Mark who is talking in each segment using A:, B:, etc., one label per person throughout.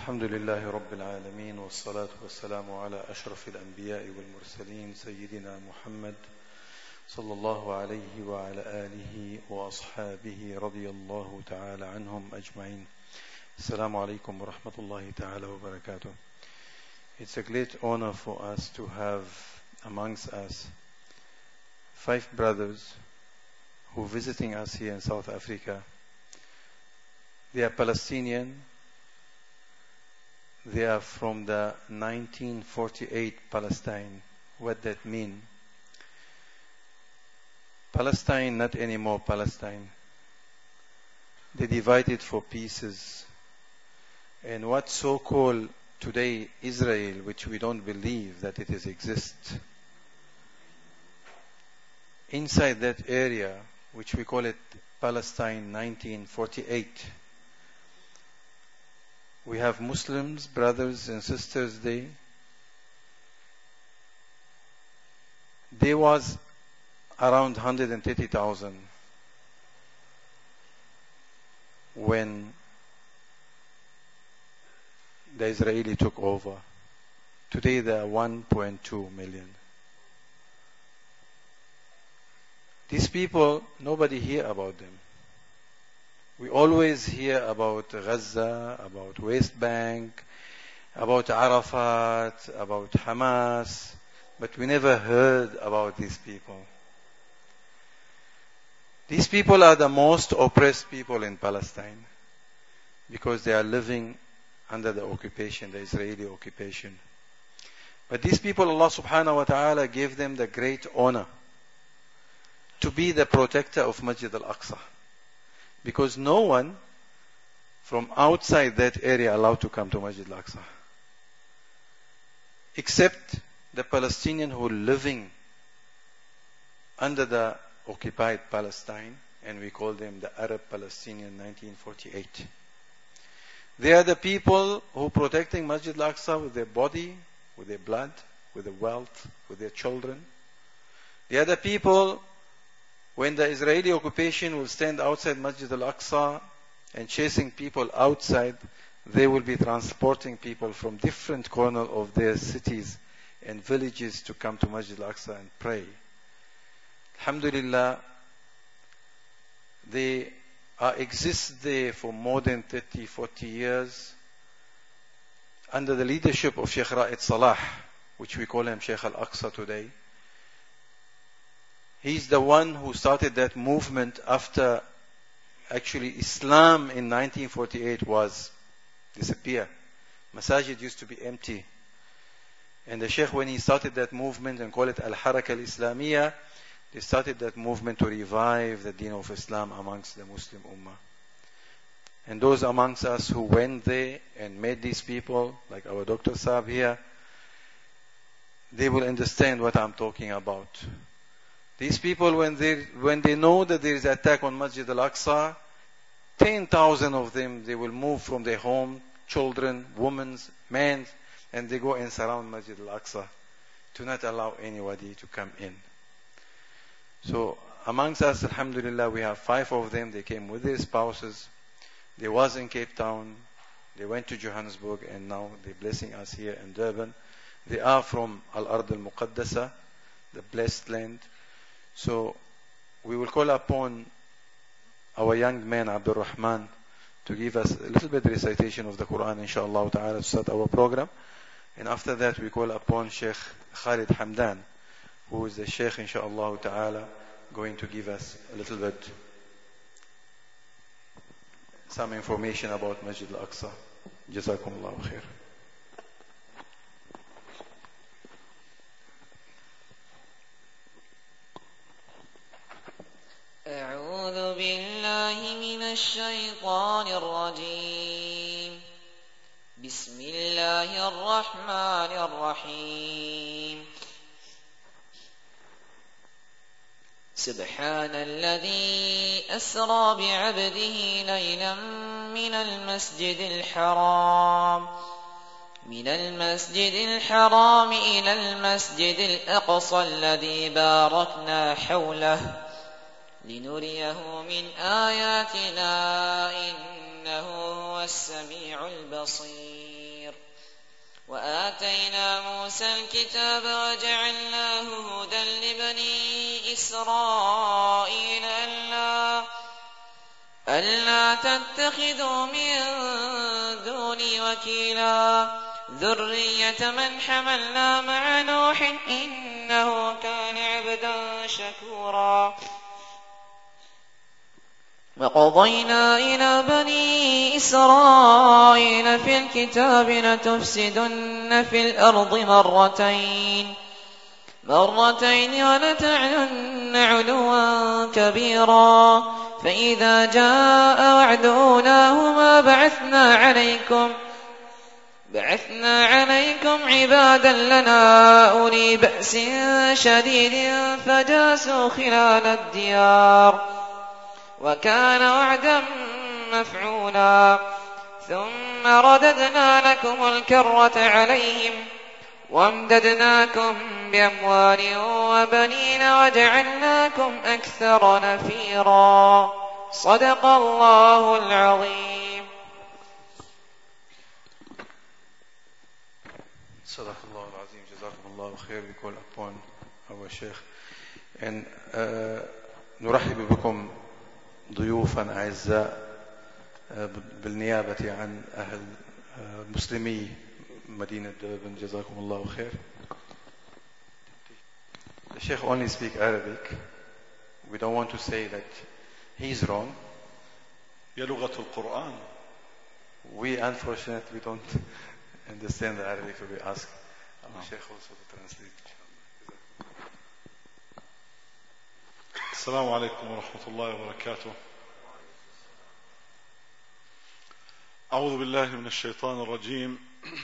A: الحمد لله رب العالمين والصلاة والسلام على أشرف الأنبياء والمرسلين سيدنا محمد صلى الله عليه وعلى آله وأصحابه رضي الله تعالى عنهم أجمعين. السلام عليكم ورحمة الله تعالى وبركاته. It's a great honor for us to have amongst us 5 brothers who are visiting us here in South Africa. They are Palestinian. They are from the 1948 Palestine. What that mean? Palestine, not anymore Palestine. They divided for pieces. And what so-called today Israel, which we don't believe that it exists, inside that area, which we call it Palestine 1948, we have Muslims, brothers and sisters there. There was around 130,000 when the Israeli took over. Today there are 1.2 million. These people, nobody hear about them. We always hear about Gaza, about West Bank, about Arafat, about Hamas, but we never heard about these people. These people are the most oppressed people in Palestine because they are living under the occupation, the Israeli occupation. But these people, Allah subhanahu wa ta'ala gave them the great honor to be the protector of Masjid al-Aqsa. Because no one from outside that area allowed to come to Masjid al-Aqsa. Except the Palestinians who are living under the occupied Palestine, and we call them the Arab Palestinian 1948. They are the people who are protecting Masjid al-Aqsa with their body, with their blood, with their wealth, with their children. They are the people, when the Israeli occupation will stand outside Masjid al-Aqsa and chasing people outside, they will be transporting people from different corners of their cities and villages to come to Masjid al-Aqsa and pray. Alhamdulillah, they exist there for more than 30, 40 years under the leadership of Sheikh Ra'id Salah, which we call him Sheikh al-Aqsa today. He's the one who started that movement after actually Islam in 1948 was disappeared. Masajid used to be empty. And the Sheikh, when he started that movement and called it Al-Haraka Al-Islamiyya, they started that movement to revive the deen of Islam amongst the Muslim Ummah. And those amongst us who went there and met these people, like our Dr. Saab here, they will understand what I'm talking about. These people, when they know that there is an attack on Masjid al-Aqsa, 10,000 of them, they will move from their home, children, women, men, and they go and surround Masjid al-Aqsa to not allow anybody to come in. So amongst us, alhamdulillah, we have 5 of them. They came with their spouses. They was in Cape Town. They went to Johannesburg, and now they're blessing us here in Durban. They are from Al-Ard al-Muqaddasa, the blessed land. So we will call upon our young man Abdul Rahman to give us a little bit recitation of the Quran, inshallah ta'ala, to start our program. And after that, we call upon Sheikh Khalid Hamdan, who is the Sheikh, inshallah ta'ala, going to give us a little bit some information about Masjid al-Aqsa. Jazakumullahu khair.
B: أعوذ بالله من الشيطان الرجيم. بسم الله الرحمن الرحيم. سبحان الذي أسرى بعبده ليلا من المسجد الحرام إلى المسجد الأقصى الذي باركنا حوله لنريه من آياتنا إنه هو السميع البصير. وآتينا موسى الكتاب وجعلناه هدى لبني إسرائيل ألا تتخذوا من دوني وكيلا ذرية من حملنا مع نوح إنه كان عبدا شكورا وقضينا إلى بني إسرائيل في الكتاب لتفسدن في الأرض مرتين ولتعلن علوا كبيرا فإذا جاء وعد أولاهما بعثنا عليكم عبادا لنا أولي بأس شديد فجاسوا خلال الديار وكان وعدا مفعولا ثم رددنا لكم الكرة عليهم وامددناكم بأموال وبنين وجعلناكم أكثر نفيرا صدق الله العظيم.
A: صدق الله العظيم. جزاكم الله خير. We call upon our Sheikh and نرحب بكم ضيوفا أعزاء بالنيابة عن أهل مسلمي مدينة دربن. جزاكم الله خير. The Sheikh only speak Arabic. We don't want to say that he's wrong.
C: هي لغة القرآن.
A: We unfortunately don't understand the Arabic, so we ask our Sheikh also to translate.
C: السلام عليكم ورحمة الله وبركاته. أعوذ بالله من الشيطان الرجيم.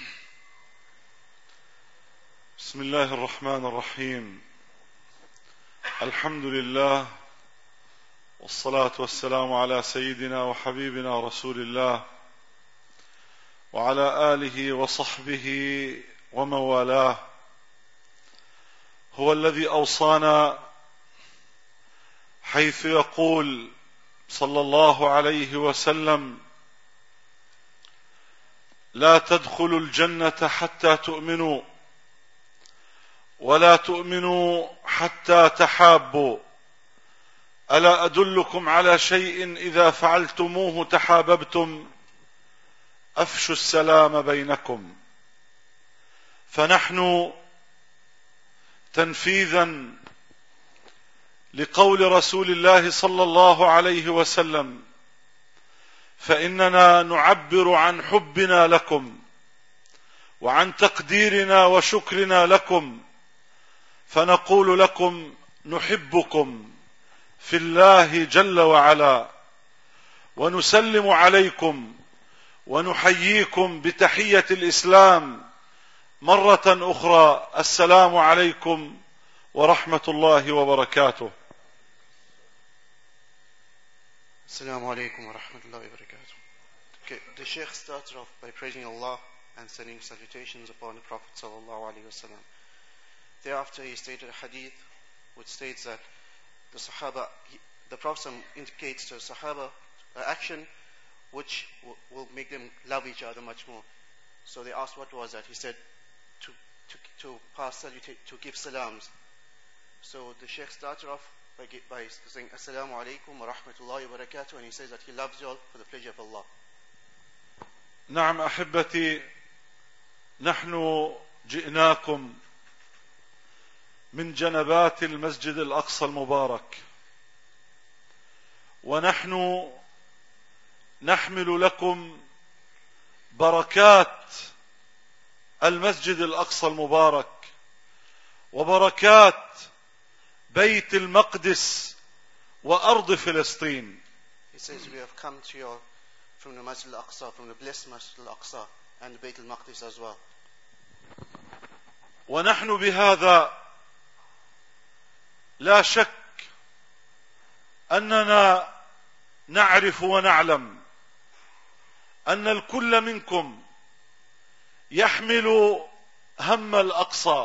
C: بسم الله الرحمن الرحيم. الحمد لله والصلاة والسلام على سيدنا وحبيبنا رسول الله وعلى آله وصحبه ومن والاه. هو الذي أوصانا حيث يقول صلى الله عليه وسلم: لا تدخلوا الجنة حتى تؤمنوا ولا تؤمنوا حتى تحابوا ألا أدلكم على شيء إذا فعلتموه تحاببتم أفشوا السلام بينكم. فنحن تنفيذا لقول رسول الله صلى الله عليه وسلم فإننا نعبر عن حبنا لكم وعن تقديرنا وشكرنا لكم، فنقول لكم نحبكم في الله جل وعلا، ونسلم عليكم ونحييكم بتحية الإسلام مرة أخرى: السلام عليكم ورحمة الله وبركاته.
D: Assalamu alaikum wa rahmatullahi wa barakatuh. Okay, the Sheikh started off by praising Allah and sending salutations upon the Prophet sallallahu alaihi wasallam. Thereafter he stated a hadith which states that the Prophet indicates to the Sahaba an action which will make them love each other much more. So they asked what was that. He said to give salams. So the Sheikh started off by saying Assalamu alaikum wa rahmatullahi wa barakatuh, and he says that he loves you all for the pleasure of Allah.
C: نعم أحبتي، نحن جئناكم من جنبات المسجد الأقصى المبارك، ونحن نحمل لكم بركات المسجد الأقصى المبارك وبركات بيت المقدس وأرض فلسطين.
D: He says we have come to you from the Masjid al-Aqsa, from the blessed Masjid al-Aqsa and the Bayt al-Maqdis as well.
C: ونحن بهذا لا شك أننا نعرف ونعلم أن الكل منكم يحمل هم الأقصى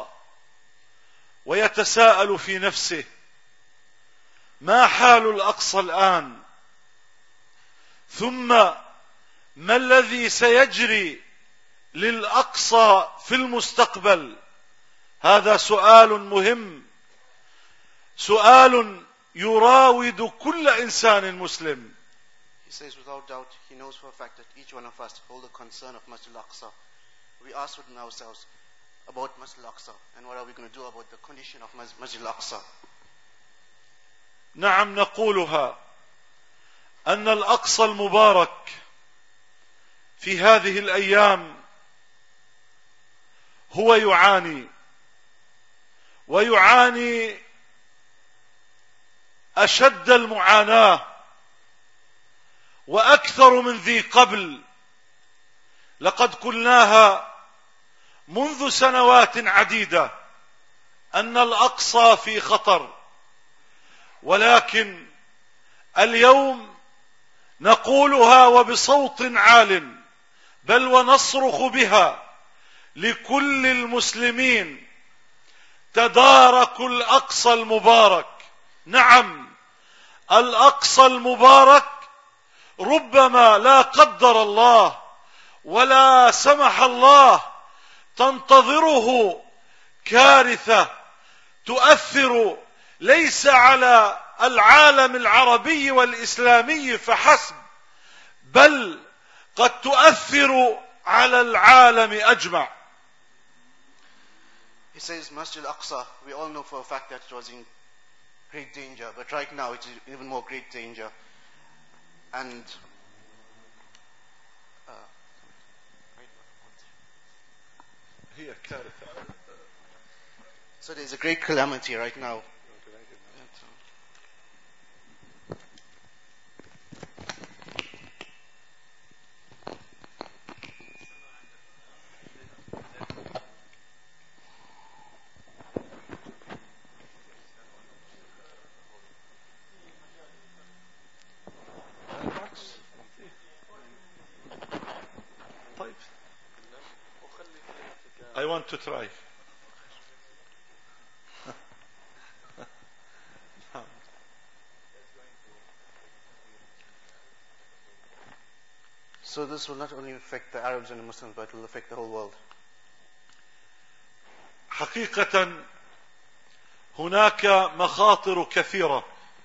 C: ويتساءل في نفسه: ما حال الأقصى الآن؟ ثم ما الذي سيجري للأقصى في المستقبل؟ هذا سؤال مهم، سؤال يراود كل إنسان مسلم.
D: He says without doubt he knows for a fact that each one of us hold a concern of Masjid al-Aqsa. We ask within ourselves about Masjid al-Aqsa and what are we going to do about the condition of Masjid al-Aqsa.
C: نعم نقولها أن الأقصى المبارك في هذه الأيام هو يعاني، ويعاني أشد المعاناة وأكثر من ذي قبل. لقد قلناها منذ سنوات عديدة أن الأقصى في خطر، ولكن اليوم نقولها وبصوت عال، بل ونصرخ بها لكل المسلمين: تداركوا الأقصى المبارك. نعم، الأقصى المبارك ربما لا قدر الله ولا سمح الله تنتظره كارثة تؤثر ليس على العالم العربي والإسلامي فحسب، بل قد تؤثر على العالم أجمع.
D: He says Masjid al-Aqsa, we all know for a fact that it was in great danger, but right now it is even more great danger. And so there's a great calamity right now.
C: I want to try.
D: So this will not only affect the Arabs and the Muslims, but it will affect the whole world.
C: حقيقة هناك مخاطر كثيرة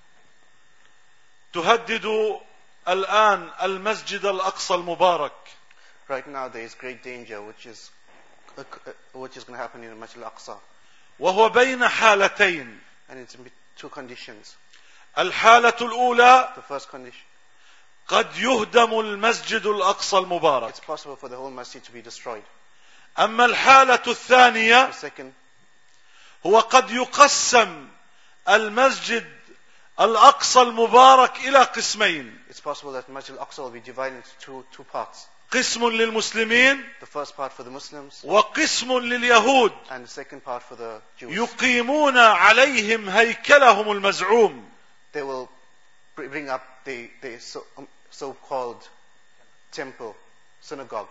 C: تهدد الآن المسجد الأقصى المبارك.
D: Right now there is great danger which is going to happen in the Masjid al-Aqsa.
C: وهو بين حالتين.
D: And it's in two conditions.
C: الحالة الأولى:
D: The first condition,
C: قد يهدم المسجد الأقصى المبارك.
D: it's possible for the whole masjid to be destroyed.
C: أما الحالة الثانية
D: The second,
C: هو قد يقسم المسجد الأقصى المبارك إلى قسمين.
D: it's possible that Masjid al-Aqsa will be divided into two parts.
C: قسم للمسلمين
D: The first part for the Muslims
C: وقسم لليهود
D: and the second part for the Jews.
C: يقيمون عليهم هيكلهم المزعوم.
D: They will bring up the so-called temple, synagogue.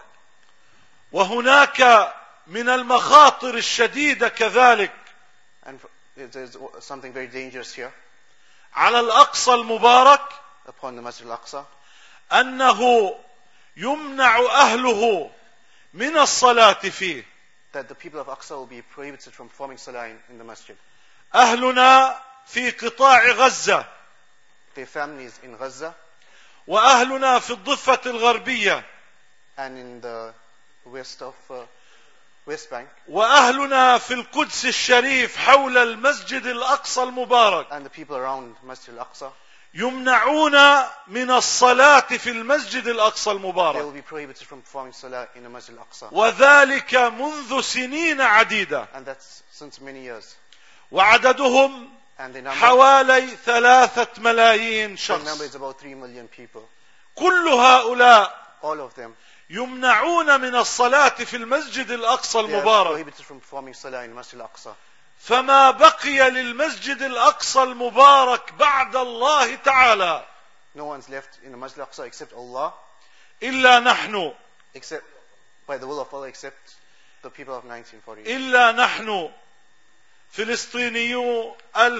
C: وهناك من المخاطر الشديدة كذلك
D: And there's something very dangerous here
C: على الأقصى المبارك
D: upon the Masjid al-Aqsa,
C: أنه يمنع أهله من الصلاة فيه.
D: that the people of Aqsa will be prohibited from performing salah in the masjid.
C: أهلنا في قطاع غزة،
D: Their families in Gaza
C: وأهلنا في الضفة الغربية،
D: and in the west Bank,
C: وأهلنا في القدس الشريف حول المسجد الأقصى المبارك،
D: and the people around Masjid al-Aqsa,
C: يمنعون من الصلاة في المسجد الأقصى
D: they will
C: المبارك،
D: be prohibited from performing salah in the Masjid al-Aqsa.
C: وذلك منذ سنين عديدة،
D: And that's since many years.
C: وعددهم
D: And the number
C: حوالي 3 ملايين شخص.
D: is about 3 million people.
C: كل هؤلاء
D: All of them,
C: يمنعون من الصلاة في المسجد الأقصى
D: they are
C: المبارك،
D: prohibited from performing salah in Masjid al-Aqsa.
C: فما بقي للمسجد الأقصى المبارك بعد الله تعالى
D: No one's left in the Masjid al-Aqsa except Allah,
C: إلا نحن،
D: except by the will of Allah, except the people of 1948.
C: إلا نحن فلسطينيو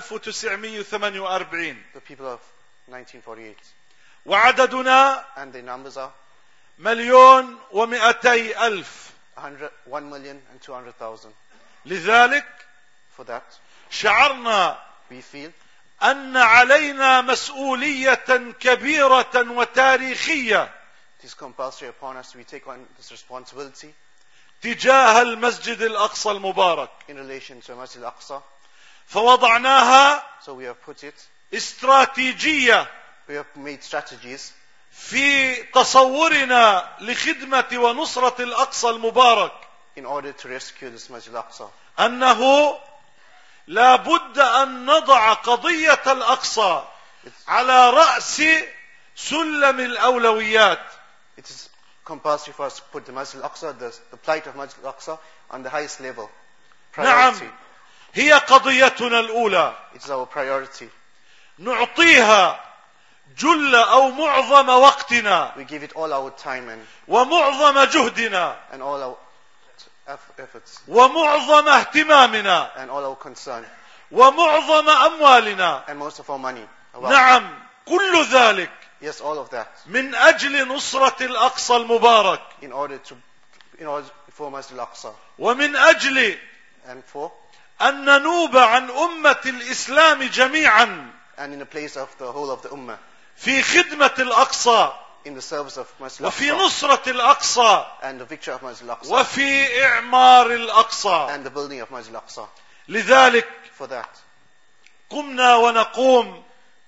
C: 1948،
D: The people of 1948.
C: وعددنا
D: And the numbers are
C: 1,200,000.
D: 1,200,000.
C: لذلك
D: For that,
C: شعرنا
D: we feel
C: أن علينا مسؤولية كبيرة وتاريخية
D: it is compulsory upon us. We take on this responsibility
C: تجاه المسجد الأقصى المبارك،
D: in relation to Masjid al-Aqsa.
C: فوضعناها
D: So we have put it,
C: استراتيجية
D: we have made strategies
C: في تصورنا لخدمة ونصرة الأقصى المبارك،
D: in order to rescue this Masjid al-Aqsa.
C: أنه لا بد أن نضع قضية الأقصى على رأس سلم الأولويات.
D: It is compulsory for us to put the Masjid al-Aqsa, the plight of Masjid al-Aqsa, on the highest level.
C: نعم،
D: Priority.
C: هي قضيتنا الأولى،
D: It is our priority.
C: نعطيها جل أو معظم وقتنا
D: We give it all our time
C: ومعظم جهدنا
D: and all our efforts
C: ومعظم اهتمامنا
D: and all our concern
C: ومعظم أموالنا.
D: and most of our money.
C: نعم، كل ذلك
D: Yes, all of that
C: من أجل نصرة الأقصى المبارك،
D: in order for Masjid al-Aqsa
C: ومن أجل
D: and for
C: أن ننوب عن أمة الإسلام جميعا
D: and in the place of the whole of the Ummah,
C: في خدمة الأقصى
D: in the service of Masjid
C: وفي
D: al-Aqsa
C: نصرة الأقصى
D: and the victory of Masjid al-Aqsa
C: وفي إعمار الأقصى.
D: and the building of Masjid al-Aqsa.
C: لذلك
D: For that,
C: قمنا ونقوم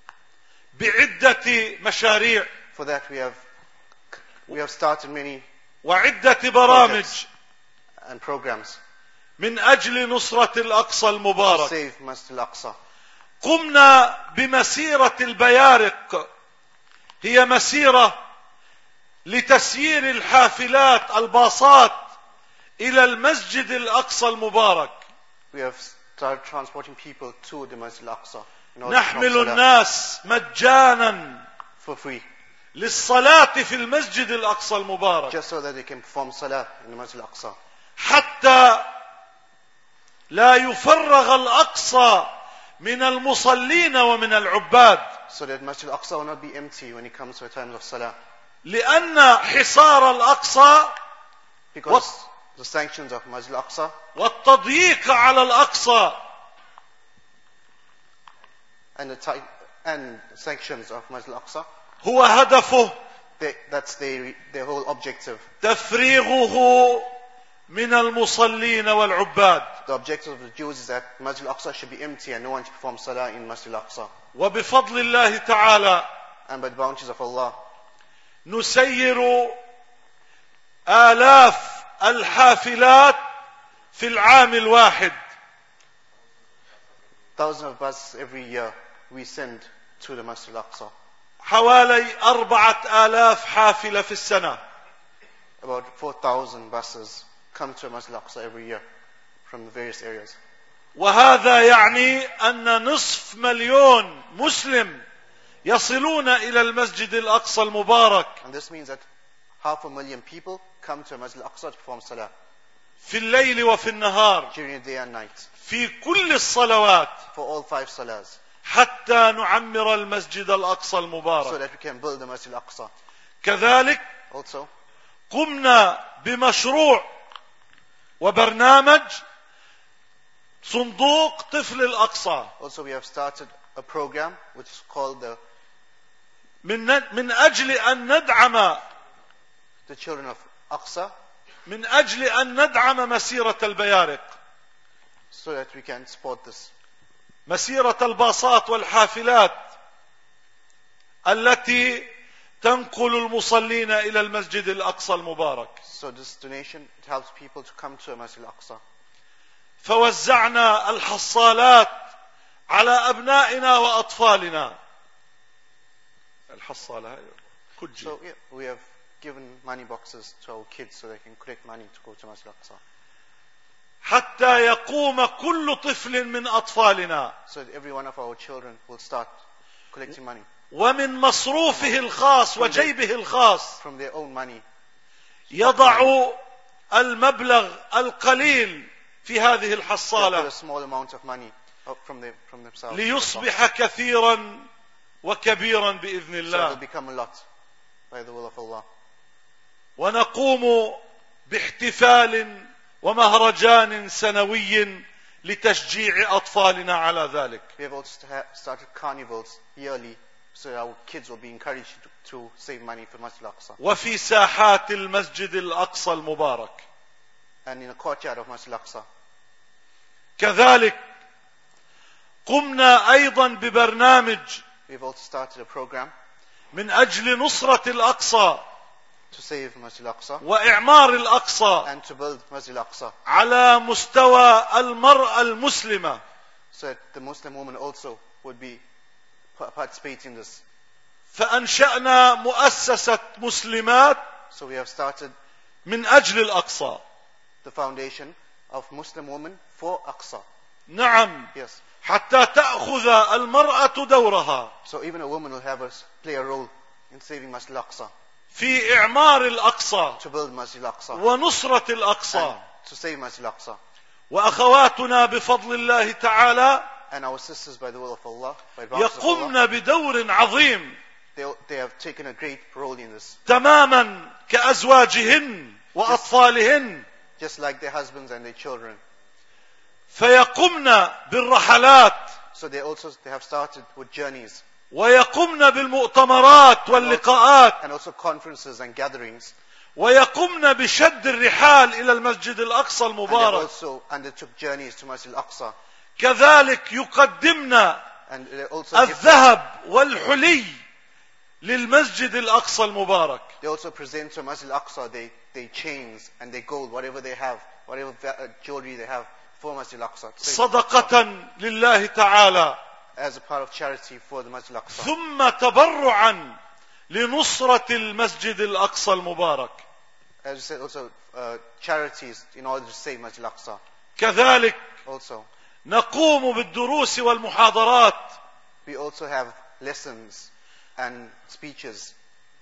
C: بعدة مشاريع
D: for that we have started many
C: وعدة برامج
D: projects and programs
C: من أجل نصرة الأقصى
D: to
C: المبارك.
D: save Masjid al-Aqsa.
C: قمنا بمسيرة البيارق، هي مسيرة لتسيير الحافلات الباصات إلى المسجد الأقصى المبارك.
D: We have started transporting people to the Masjid al-Aqsa in order to
C: نحمل
D: perform salah
C: الناس مجانا
D: for free,
C: للصلاة في المسجد الأقصى المبارك،
D: just so that they can perform salah in the Masjid al-Aqsa,
C: حتى لا يفرغ الأقصى من المصلين ومن العباد،
D: so that Masjid al-Aqsa will not be empty when it comes to a time of salah.
C: لأن حصار الأقصى
D: Because the sanctions of Masjid al-Aqsa
C: والتضييق على الأقصى
D: and the sanctions of Masjid al-Aqsa,
C: هو هدفه
D: that's their whole objective.
C: تفريغه من المصلين والعباد.
D: The objective of the Jews is that Masjid al-Aqsa should be empty and no one should perform salah in Masjid al-Aqsa.
C: وبفضل الله تعالى
D: And by the bounties of Allah,
C: نسير آلاف الحافلات في العام الواحد،
D: thousands of buses every year we send to the Masjid al-Aqsa.
C: حوالي 4000 حافلة في السنة.
D: About 4,000 buses come to Masjid al-Aqsa every year from the various areas.
C: وهذا يعني أن نصف مليون مسلم يصلون إلى المسجد الأقصى المبارك
D: And this means that 500,000 people come to Masjid al-Aqsa to perform salah
C: في الليل وفي النهار
D: during the day and night
C: في كل الصلوات
D: for all 5 salahs,
C: حتى نعمر المسجد الأقصى
D: so
C: المبارك.
D: that we can build the Masjid al-Aqsa.
C: كذلك
D: Also,
C: قمنا بمشروع وبرنامج صندوق طفل الأقصى
D: we have started a program which is called
C: من أجل أن ندعم
D: the Children of Aqsa,
C: من أجل أن ندعم مسيرة البيارق،
D: so that we can support this.
C: مسيرة الباصات والحافلات التي تنقل المصلين إلى المسجد الأقصى المبارك.
D: So this donation, it helps people to come to Masjid al-Aqsa.
C: فوزعنا الحصالات على أبنائنا وأطفالنا. الحصالة كجي.
D: So we have given money boxes to our kids so they can collect money to go to Masjid al-Aqsa.
C: حتى يقوم كل طفل من أطفالنا
D: So that every one of our children will start collecting money
C: ومن مصروفه الخاص وجيبه الخاص
D: from their own money,
C: يضع المبلغ القليل في هذه
D: they put
C: الحصالة
D: a small amount of money from themselves,
C: ليصبح كثيرا وكبيرا بإذن
D: so it will
C: الله.
D: become a lot by the will of Allah.
C: ونقوم باحتفال ومهرجان سنوي لتشجيع أطفالنا على ذلك.
D: We have also started carnivals yearly, so our kids will be encouraged to save money for Masjid Al-Aqsa.
C: وفي ساحات المسجد الأقصى المبارك.
D: And in the courtyard of Masjid Al-Aqsa.
C: كذلك قمنا أيضا ببرنامج
D: We have also started a program
C: من أجل نصرة الأقصى
D: to save Masjid Al-Aqsa
C: وإعمار الأقصى
D: and to build Masjid Al-Aqsa,
C: على مستوى المرأة المسلمة.
D: so that the Muslim woman also would be participating in this.
C: فأنشأنا مؤسسة مسلمات
D: So we have started
C: من أجل الأقصى.
D: the foundation of Muslim women for Aqsa.
C: نعم،
D: Yes.
C: حتى تأخذ المرأة دورها
D: So even a woman will play a role in saving Masjid Al-Aqsa,
C: في إعمار الأقصى
D: to build Masjid Al-Aqsa,
C: ونصرة الأقصى.
D: and to save Masjid Al-Aqsa.
C: وأخواتنا بفضل الله تعالى
D: And our sisters, by the will of Allah, by the bounty of Allah,
C: يقمن بدور عظيم
D: they have taken a great role in this.
C: تماما كأزواجهن وأطفالهن.
D: Just like their husbands and their children.
C: فيقمن بالرحلات
D: So they have started with journeys
C: ويقمن بالمؤتمرات واللقاءات
D: and also conferences and gatherings.
C: ويقمن بشد الرحال إلى المسجد الأقصى
D: And they
C: المبارك.
D: also undertook journeys to Masjid Al-Aqsa.
C: كذلك يقدمن
D: And they also give,
C: الذهب والحلي للمسجد الأقصى المبارك.
D: they also present to Masjid Al-Aqsa their chains and their gold, whatever they have, whatever jewelry they have for Masjid Al-Aqsa.
C: صدقة لله تعالى
D: As a part of charity for the Masjid Al-Aqsa.
C: ثم تبرعا لنصرة المسجد الأقصى المبارك.
D: As you said, also charities in order to save Masjid Al-Aqsa.
C: كذلك
D: Also,
C: نقوم بالدروس والمحاضرات
D: we also have lessons and speeches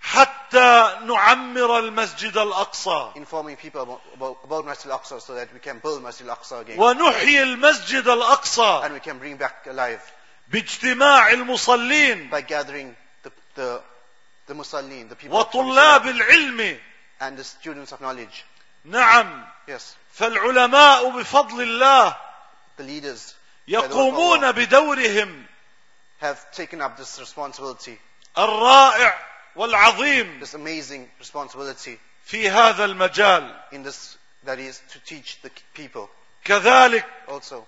C: حتى نعمر المسجد الأقصى
D: informing people about Masjid Al-Aqsa so that we can build Masjid Al-Aqsa again.
C: ونحيي المسجد الأقصى
D: And we can bring back alive
C: باجتماع المصلين
D: by gathering the Musallin, the people
C: وطلاب العلم.
D: and the students of knowledge.
C: نعم،
D: Yes,
C: فالعلماء بفضل الله
D: the leaders
C: يقومون بدورهم
D: have taken up this responsibility,
C: الرائع والعظيم
D: this amazing responsibility
C: في هذا المجال.
D: in this, that is to teach the people.
C: كذلك
D: Also,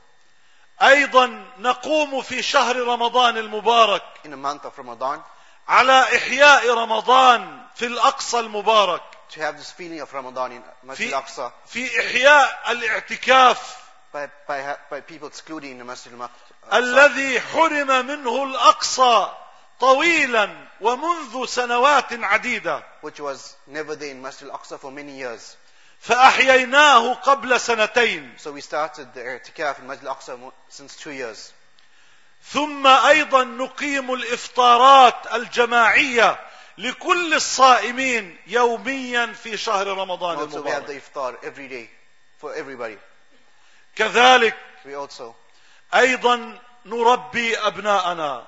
C: أيضا نقوم في شهر رمضان المبارك
D: in the month of Ramadan,
C: على إحياء رمضان في الأقصى المبارك،
D: to have this feeling of Ramadan in Masjid Al-Aqsa
C: في إحياء الاعتكاف
D: by people excluding the Masjid Al-Aqsa,
C: الذي حرم منه الأقصى طويلا ومنذ سنوات عديدة،
D: which was never there in Masjid Al-Aqsa for many years.
C: فأحييناه قبل سنتين.
D: So we started the i'tikaf in Masjid Al-Aqsa since 2 years.
C: ثم أيضا نقيم الإفطارات الجماعية لكل الصائمين يوميا في شهر رمضان
D: Also we have the
C: المبارك.
D: iftar every day for everybody.
C: كذلك
D: We also
C: أيضا نربي أبناءنا،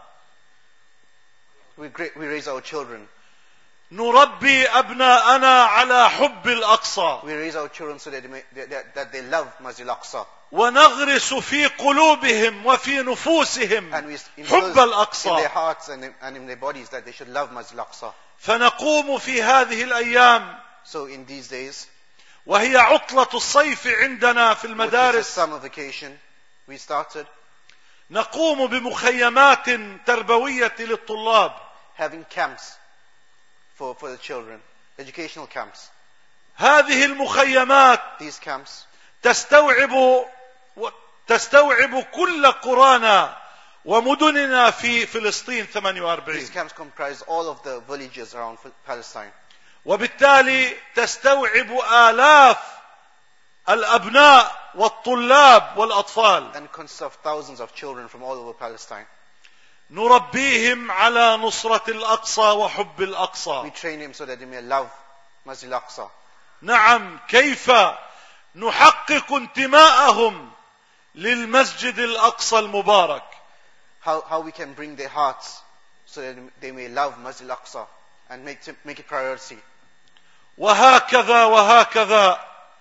D: we raise our children.
C: نربي أبناءنا على حب الأقصى
D: We raise our children so that they love Masjid Al-Aqsa.
C: ونغرس في قلوبهم وفي
D: And
C: نفوسهم
D: we
C: حب
D: instill in
C: الأقصى.
D: their hearts and in their bodies that they should love Masjid Al-Aqsa.
C: فنقوم في هذه الأيام
D: So in these days,
C: وهي عطلة الصيف عندنا في
D: which is a
C: المدارس،
D: summer vacation, we started
C: نقوم بمخيمات تربوية للطلاب.
D: having camps for the children, educational camps.
C: هذه المخيمات
D: These camps
C: تستوعب كل قرانا ومدننا في فلسطين
D: These
C: 48،
D: camps comprise all of the villages around Palestine.
C: وبالتالي تستوعب آلاف الأبناء والطلاب والأطفال.
D: And consists of thousands of children from all over Palestine.
C: نربيهم على نصرة الأقصى وحب
D: We
C: الأقصى.
D: train them so that they may love Masjid Al-Aqsa.
C: نعم، كيف نحقق انتماءهم للمسجد الأقصى المبارك.
D: How we can bring their hearts so that they may love Masjid Al-Aqsa and make it priority.
C: وهكذا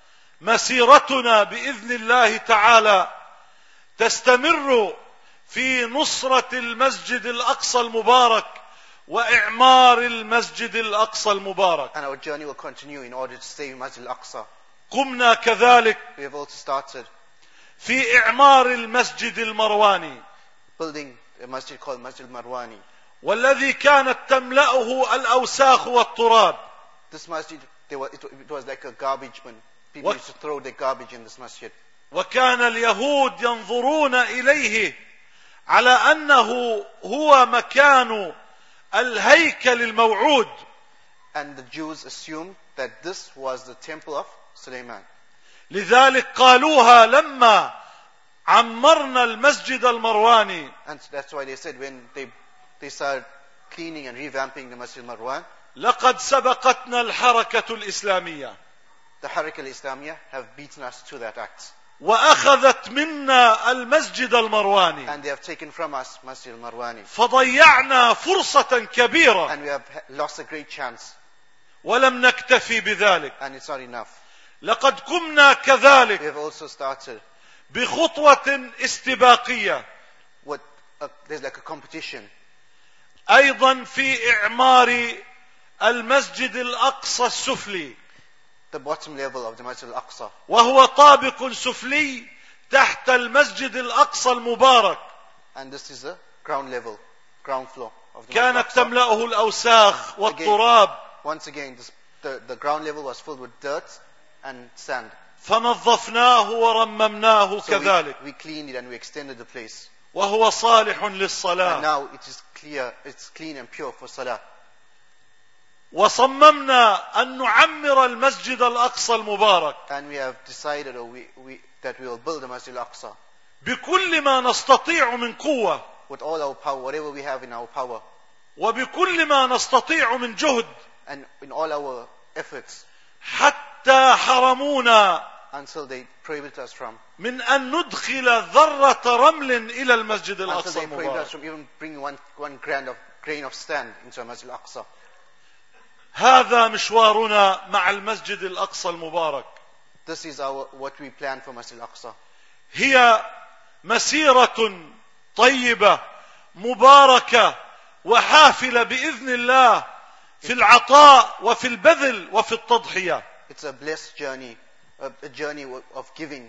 C: مسيرتنا بإذن الله تعالى تستمر في نصرة المسجد الأقصى المبارك وإعمار المسجد الأقصى المبارك.
D: And our journey will continue in order to save Masjid al-Aqsa.
C: قمنا كذلك
D: We have also started
C: في إعمار المسجد المرواني
D: building a masjid called Masjid al-Marwani.
C: والذي كانت تملأه الأوساخ والتراب.
D: This masjid, it was like a garbage bin. People used to throw their garbage in this masjid.
C: وكان اليهود ينظرون إليه على أنه هو مكان الهيكل الموعود.
D: And the Jews assumed that this was the temple of Sulaiman.
C: لذلك قالوها لما عمرنا المسجد المرواني.
D: And that's why they said when they started cleaning and revamping the Masjid al-Marwan,
C: لقد سبقتنا الحركة الإسلامية.
D: The Haraka al-Islamiyah have beaten us to that act.
C: وأخذت منا المسجد المرواني.
D: And they have taken from us Masjid al-Marwani.
C: فضيعنا فرصة كبيرة.
D: And we have lost a great chance.
C: ولم نكتفي بذلك.
D: And it's not enough.
C: لقد قمنا
D: We
C: كذلك
D: have also started
C: بخطوة استباقية
D: with there's like a competition
C: أيضا في إعمار المسجد الأقصى السفلي.
D: the bottom level of the Masjid al-Aqsa.
C: وهو طابق سفلي تحت المسجد الأقصى المبارك.
D: And this is the ground level, ground floor of the Masjid
C: كانت
D: al-Aqsa.
C: تملأه الأوساخ والتراب.
D: Once again, the ground level was filled with dirt and sand.
C: فنظفناه ورممناه
D: So
C: كذلك.
D: we cleaned it and we extended the place.
C: وهو صالح
D: And
C: للصلاة.
D: now it is clear, it's clean and pure for salah.
C: وصممنا أن نعمر المسجد الأقصى المبارك
D: And we have decided that we will build the Masjid al-Aqsa
C: بكل ما نستطيع من قوة
D: with all our power, whatever we have in our power,
C: وبكل ما نستطيع من جهد
D: and in all our efforts,
C: حتى حرمونا
D: until they prohibit us from,
C: من أن ندخل ذرة رمل إلى المسجد
D: until
C: الأقصى
D: they prohibit us
C: المبارك.
D: from even bringing one grain of sand into a Masjid al-Aqsa.
C: هذا مشوارنا مع المسجد الأقصى المبارك.
D: This is what we plan for Masjid al-Aqsa.
C: هي مسيرة طيبة مباركة وحافلة بإذن الله في العطاء وفي البذل وفي التضحية.
D: It's a blessed journey, a journey of giving.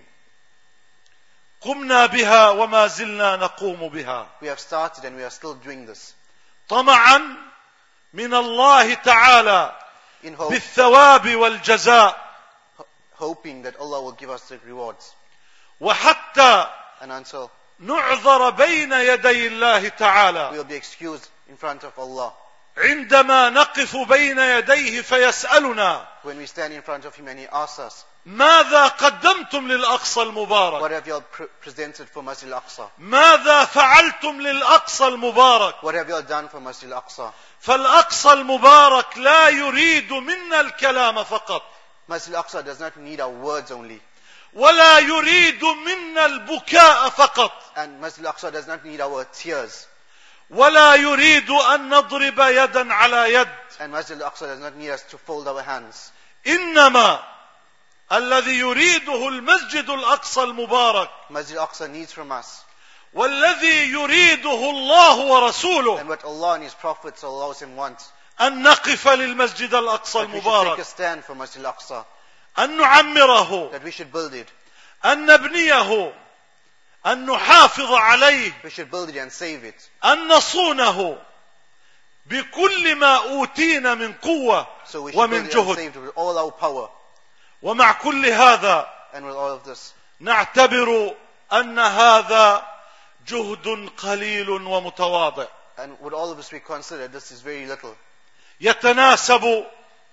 C: قمنا بها وما زلنا نقوم بها
D: We have started and we are still doing this.
C: طمعا من الله تعالى
D: In hope,
C: بالثواب والجزاء
D: hoping that Allah will give us the rewards.
C: وحتى
D: And until
C: نعذر بين يدي الله
D: we
C: تعالى
D: will be excused in front of Allah.
C: عندما نقف بين يديه فيسألنا
D: When we stand in front of Him and He asks us,
C: ماذا قدمتم للأقصى
D: what
C: المبارك؟
D: have you all presented for Masjid al-Aqsa?
C: ماذا فعلتم للأقصى المبارك؟
D: What have you all done for Masjid al-Aqsa?
C: فالأقصى المبارك لا يريد منا الكلام فقط
D: Masjid al-Aqsa does not need our words only.
C: ولا يريد منا البكاء فقط
D: And Masjid al-Aqsa does not need our tears.
C: ولا يريد أن نضرب يدا على يد
D: And Masjid al-Aqsa does not need us to fold our hands.
C: إنما الذي يريده المسجد الأقصى المبارك
D: Masjid al-Aqsa needs from us.
C: والذي يريده الله ورسوله
D: And what Allah and His Prophet want.
C: أن نقف للمسجد الأقصى
D: That we should take
C: المبارك
D: a stand for Masjid al-Aqsa.
C: أن نعمره
D: That we should build it.
C: أن نبنيه أن نحافظ عليه
D: We should build it and save it.
C: أن نصونه بكل ما أوتينا من قوة
D: So we should build
C: ومن
D: it and
C: جهد.
D: save it with all our power.
C: ومع كل هذا
D: And with all of this,
C: نعتبر أن هذا جهد قليل ومتواضع
D: and with all of this we consider this is very little.
C: يتناسب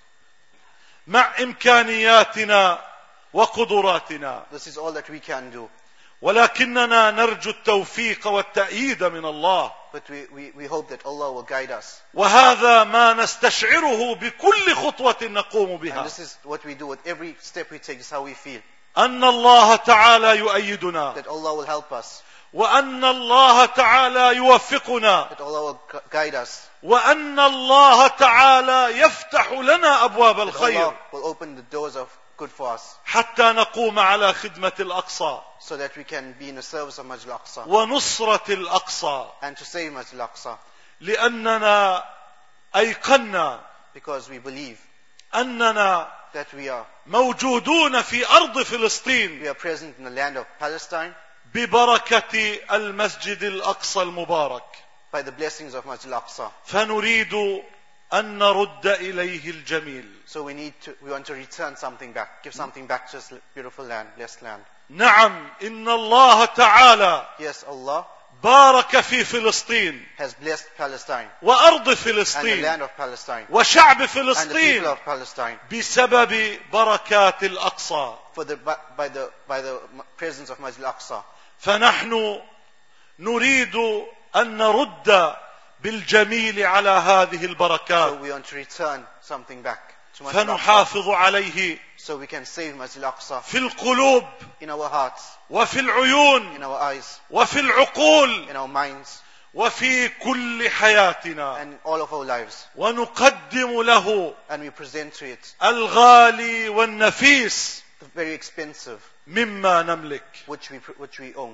C: مع إمكانياتنا وقدراتنا
D: This is all that we can do.
C: ولكننا نرجو التوفيق والتأييد من الله
D: But we hope that Allah will guide us.
C: وهذا ما نستشعره بكل خطوة نقوم
D: And
C: بها
D: this is what we do with every step we take. This is how we feel.
C: أن الله تعالى يؤيدنا
D: That Allah will help us.
C: وأن الله تعالى يوفقنا
D: That Allah will guide us.
C: وأن الله تعالى يفتح لنا أبواب
D: That
C: الخير
D: Allah will open the doors of good for us,
C: حتى نقوم على خدمة الأقصى
D: so that we can be in the service of Masjid al-Aqsa
C: ونصرة الأقصى،
D: and to save Masjid al-Aqsa,
C: لأننا أيقنا
D: because we believe
C: أننا
D: that we are
C: موجودون في أرض فلسطين
D: present in the land of Palestine
C: ببركة المسجد الأقصى المبارك،
D: by the blessings of Masjid al-Aqsa.
C: فنريد أن نرد إليه الجميل.
D: So we want to return something back, give something back to this beautiful land, blessed land.
C: نعم، إن الله تعالى
D: Yes, Allah
C: بارك في فلسطين
D: has blessed Palestine
C: وأرض
D: and the
C: فلسطين
D: land of Palestine
C: وشعب
D: and the people
C: فلسطين
D: of Palestine
C: بسبب بركات الأقصى.
D: by the presence of Masjid al-Aqsa.
C: فنحن نريد أن نرد بالجميل على هذه
D: So
C: البركات،
D: we want to return something back to Masjid al-Aqsa,
C: فنحافظ عليه
D: so we can save Masjid al-Aqsa
C: في القلوب
D: in our hearts,
C: وفي العيون
D: in our eyes,
C: وفي العقول
D: in our minds,
C: وفي كل حياتنا،
D: and all of our lives.
C: ونقدم له
D: And we present to it
C: الغالي والنفيس
D: the very expensive
C: مما نملك.
D: which we own.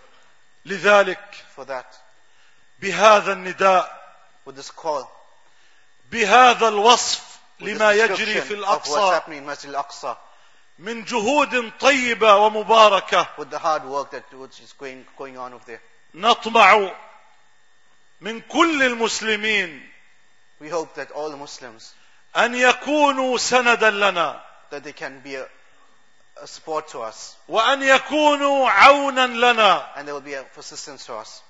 C: لذلك
D: For that,
C: بهذا النداء،
D: with this call,
C: بهذا الوصف
D: with this
C: لما يجري في
D: description of what's
C: الأقصى
D: happening in Masjid al-Aqsa,
C: من جهود طيبة ومباركة،
D: with the hard work which is going on over there,
C: نطمع من كل المسلمين
D: we hope that all the Muslims,
C: أن يكونوا سندا لنا،
D: that they can be a support to us,
C: وأن يكونوا عونا لنا
D: and they will be of assistance to us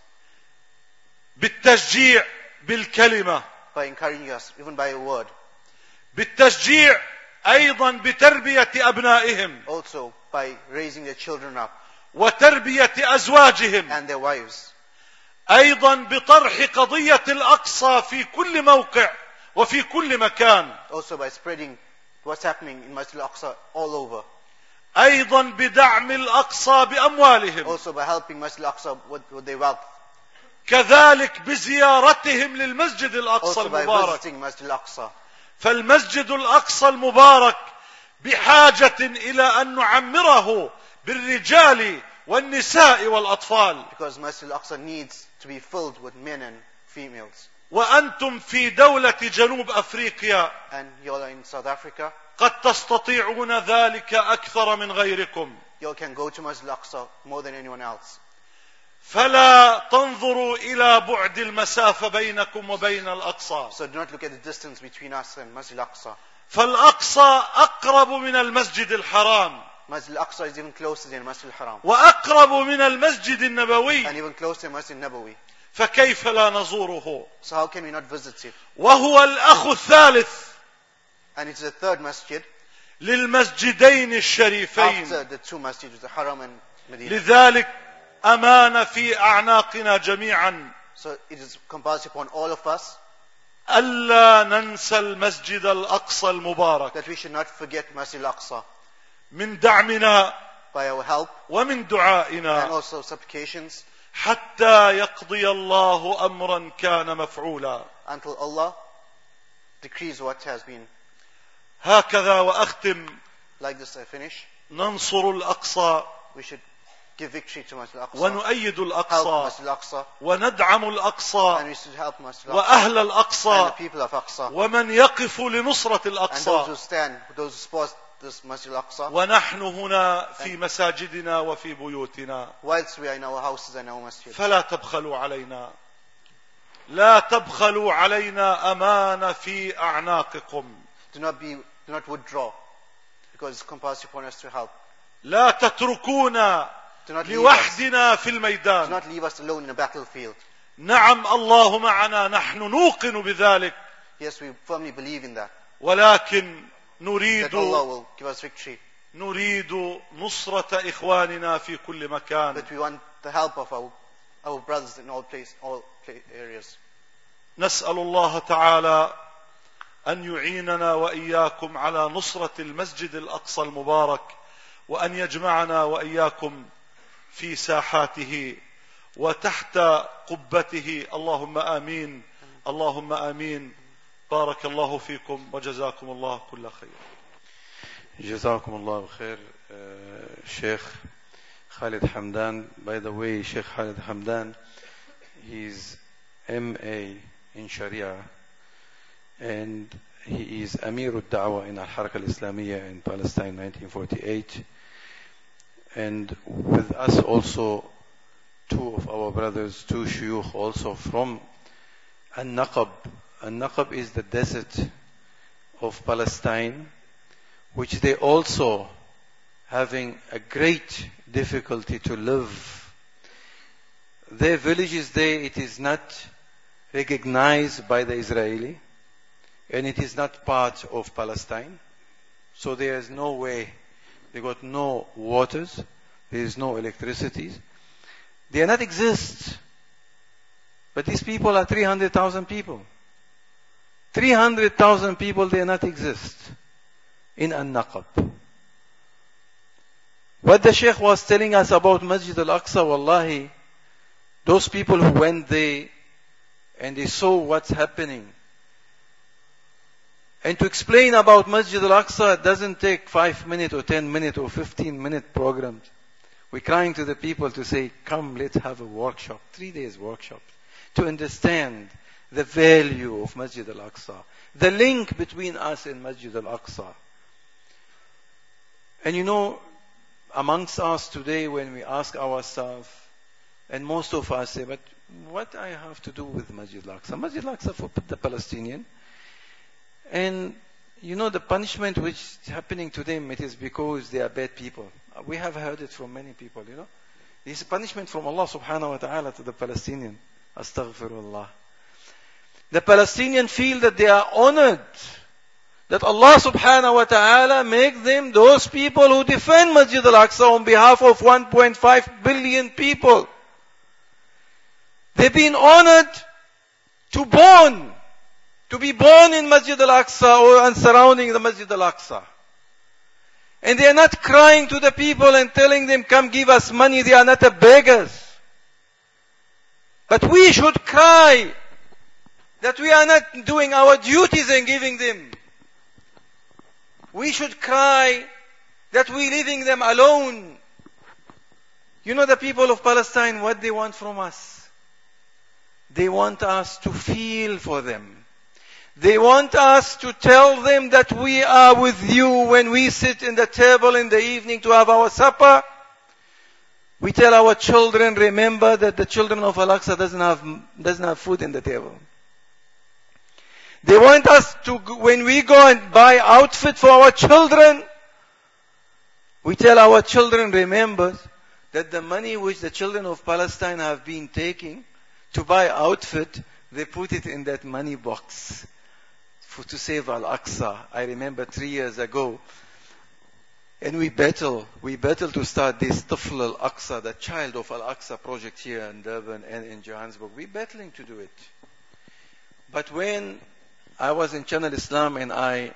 C: بالتشجيع بالكلمة،
D: by encouraging us, even by a word,
C: بالتشجيع أيضا بتربية أبنائهم
D: also by raising their children up
C: وتربية أزواجهم،
D: and their wives,
C: أيضا بطرح قضية الأقصى في كل موقع وفي كل مكان،
D: also by spreading what's happening in Masjid al-Aqsa all over,
C: أيضا بدعم الأقصى بأموالهم،
D: also by helping Masjid al-Aqsa with their wealth,
C: كذلك بزيارتهم للمسجد الأقصى
D: also by
C: المبارك.
D: visiting Masjid al-Aqsa.
C: فالمسجد الأقصى المبارك بحاجة إلى أن نعمره بالرجال والنساء والأطفال.
D: Because Masjid al-Aqsa needs to be filled with men and females.
C: وأنتم في دولة جنوب أفريقيا
D: And you all are in South Africa,
C: قد تستطيعون ذلك أكثر من غيركم،
D: you all can go to Masjid al-Aqsa more than anyone else.
C: فلا تنظروا إلى بعد المسافة بينكم وبين الأقصى،
D: So do not look at the distance between us and Masjid al-Aqsa.
C: فالأقصى أقرب من المسجد الحرام،
D: Masjid al-Aqsa is even closer than Masjid al-Haram,
C: وأقرب من المسجد النبوي،
D: and even closer than Masjid Nabawi.
C: فكيف لا نزوره؟
D: So how can we not visit it?
C: وهو الأخ الثالث
D: And it's the third masjid
C: للمسجدين الشريفين.
D: after the two masjids, the Haram and Medina.
C: لذلك أمانة في أعناقنا جميعا
D: So it is compulsory upon all of us
C: ألا ننسى المسجد الأقصى المبارك
D: that we should not forget Masjid al-Aqsa
C: من دعمنا
D: by our help
C: ومن
D: and
C: دعائنا
D: also supplications
C: حتى يقضي الله أمرا كان مفعولا.
D: until Allah decrees what has been.
C: هكذا وأختم،
D: Like this I finish.
C: ننصر الأقصى
D: We should give victory to Masjid al-Aqsa,
C: ونؤيد
D: help
C: الأقصى
D: Masjid al-Aqsa,
C: وندعم
D: and
C: الأقصى
D: we should help Masjid al-Aqsa
C: وأهل
D: and the
C: الأقصى
D: people of Aqsa
C: ومن يقف لنصرة
D: and those who
C: الأقصى.
D: stand, those who support this Masjid al-Aqsa,
C: ونحن هنا في مساجدنا وفي بيوتنا،
D: whilst we are in our houses and our masjids.
C: فلا تبخلوا علينا، لا تبخلوا علينا أمانة في أعناقكم،
D: Do not withdraw, because it's compulsory upon us to help.
C: لا تتركونا
D: Do not
C: لوحدنا في
D: do
C: الميدان.
D: not leave us alone in a battlefield.
C: نعم الله معنا، نحن نوقن بذلك،
D: Yes, we firmly believe in that.
C: ولكن
D: That
C: نريد
D: Allah will give us victory.
C: نصرة إخواننا في كل مكان.
D: But we want the help of our brothers in all areas.
C: نسأل الله تعالى أن يعيننا وإياكم على نصرة المسجد الأقصى المبارك، وأن يجمعنا وإياكم في ساحاته وتحت قبته. اللهم آمين، اللهم آمين. بارك الله فيكم وجزاكم الله كل خير.
A: جزاكم الله خير. Sheikh Khalid Hamdan. By the way, Sheikh Khalid Hamdan, he's MA in Sharia, and he is Amir al-Da'wah in Al-Haraka al-Islamiyya in Palestine, 1948. And with us also, two of our brothers, two shuyukh also from Al-Naqab. Al-Naqab is the desert of Palestine, which they also having a great difficulty to live. Their villages there, it is not recognized by the Israeli, and it is not part of Palestine. So there is no way. They got no waters. There is no electricity. They not exist. But these people are 300,000 people. 300,000 people, they not exist in Al-Naqab. What the Sheikh was telling us about Masjid Al-Aqsa, wallahi, those people who went there and they saw what's happening. And to explain about Masjid Al-Aqsa doesn't take 5 minutes or 10 minutes or 15-minute programs. We're crying to the people to say, come, let's have a workshop, 3 days workshop, to understand the value of Masjid Al-Aqsa, the link between us and Masjid Al-Aqsa. And you know, amongst us today, when we ask ourselves, and most of us say, but what I have to do with Masjid Al-Aqsa? Masjid Al-Aqsa for the Palestinian. And you know, the punishment which is happening to them, it is because they are bad people. We have heard it from many people, you know. This is punishment from Allah subhanahu wa ta'ala to the Palestinian. Astaghfirullah. The Palestinian feel that they are honored, that Allah subhanahu wa ta'ala make them those people who defend Masjid Al-Aqsa on behalf of 1.5 billion people. They've been honored to be born in Masjid Al-Aqsa or and surrounding the Masjid Al-Aqsa. And they are not crying to the people and telling them, come give us money. They are not beggars. But we should cry that we are not doing our duties and giving them. We should cry that we're leaving them alone. You know, the people of Palestine, what they want from us? They want us to feel for them. They want us to tell them that we are with you when we sit in the table in the evening to have our supper. We tell our children, remember that the children of Al-Aqsa doesn't have food in the table. They want us to, when we go and buy outfit for our children, we tell our children, remember that the money which the children of Palestine have been taking to buy outfit, they put it in that money box to save Al-Aqsa. I remember 3 years ago, and we battle to start this Tifl Al-Aqsa, the Child of Al-Aqsa project here in Durban and in Johannesburg. We're battling to do it. But when I was in Channel Islam and I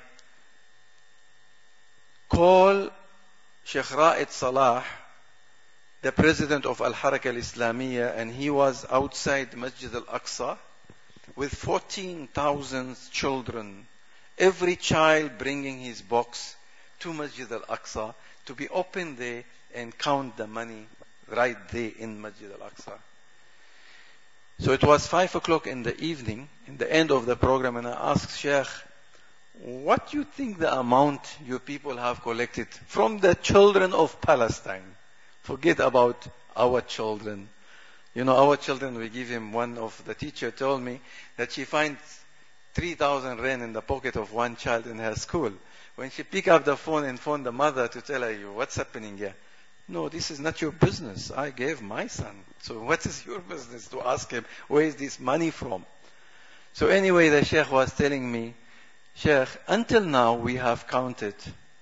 A: called Sheikh Ra'id Salah, the president of Al-Haraka al-Islamiyya, and he was outside Masjid Al-Aqsa with 14,000 children, every child bringing his box to Masjid Al-Aqsa to be open there and count the money right there in Masjid Al-Aqsa. So it was 5 o'clock in the evening, in the end of the program, and I asked Sheikh, what do you think the amount you people have collected from the children of Palestine? Forget about our children. You know, our children, we give him, one of the teacher told me that she finds 3,000 rand in the pocket of one child in her school. When she pick up the phone and phone the mother to tell her, what's happening here? No, this is not your business. I gave my son. So what is your business to ask him, where is this money from? So anyway, the Sheikh was telling me, Sheikh, until now we have counted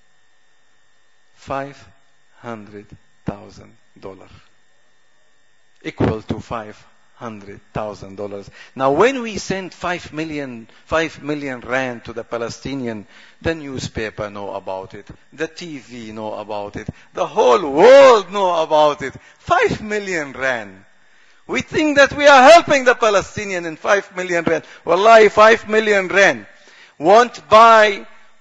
A: $500,000. Equal to $500,000. Now when we send 5 million rand to the Palestinian, the newspaper know about it, the TV know about it, the whole world know about it. 5 million rand. We think that we are helping the Palestinian in 5 million rand. Wallahi, 5 million rand won't buy